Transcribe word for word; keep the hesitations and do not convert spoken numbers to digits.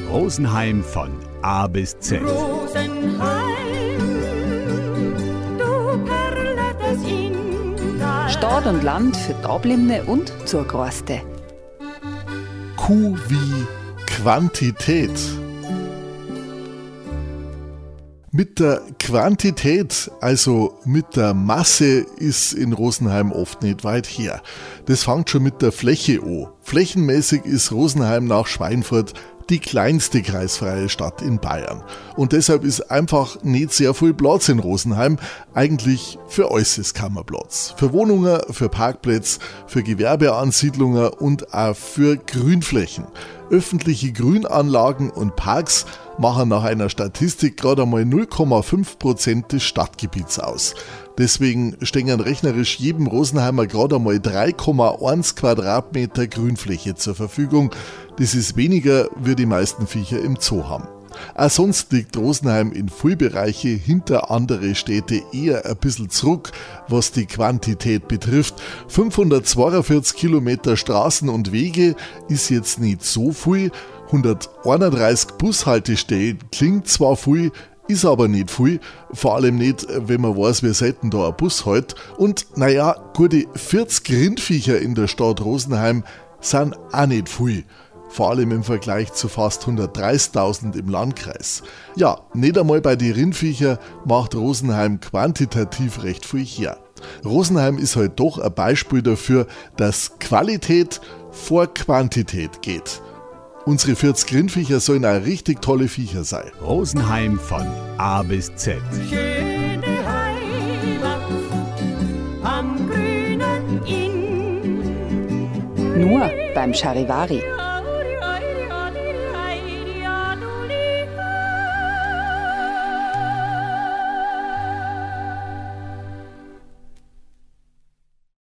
Rosenheim von A bis Z. Rosenheim, du Perle des Inntal. Stadt und Land für Dablibne und Zugereiste. Q wie Quantität. Mit der Quantität, also mit der Masse, ist in Rosenheim oft nicht weit her. Das fängt schon mit der Fläche an. Flächenmäßig ist Rosenheim nach Schweinfurt die kleinste kreisfreie Stadt in Bayern. Und deshalb ist einfach nicht sehr viel Platz in Rosenheim. Eigentlich für alles ist kaum Platz. Für Wohnungen, für Parkplätze, für Gewerbeansiedlungen und auch für Grünflächen. Öffentliche Grünanlagen und Parks machen nach einer Statistik gerade einmal null Komma fünf Prozent des Stadtgebiets aus. Deswegen stehen rechnerisch jedem Rosenheimer gerade einmal drei Komma eins Quadratmeter Grünfläche zur Verfügung. Das ist weniger, wie die meisten Viecher im Zoo haben. Auch sonst liegt Rosenheim in vielen Bereichen hinter andere Städte eher ein bisschen zurück, was die Quantität betrifft. fünfhundertzweiundvierzig Kilometer Straßen und Wege ist jetzt nicht so viel. hunderteinunddreißig Bushaltestellen klingt zwar viel, ist aber nicht viel, vor allem nicht, wenn man weiß, wie selten da ein Bus hält. Und naja, gute vierzig Rindviecher in der Stadt Rosenheim sind auch nicht viel. Vor allem im Vergleich zu fast hundertdreißigtausend im Landkreis. Ja, nicht einmal bei den Rindviecher macht Rosenheim quantitativ recht viel her. Rosenheim ist halt doch ein Beispiel dafür, dass Qualität vor Quantität geht. Unsere vierzig Rindviecher sollen auch richtig tolle Viecher sein. Rosenheim von A bis Z. Schöne Heimat am grünen Inn. Nur beim Charivari.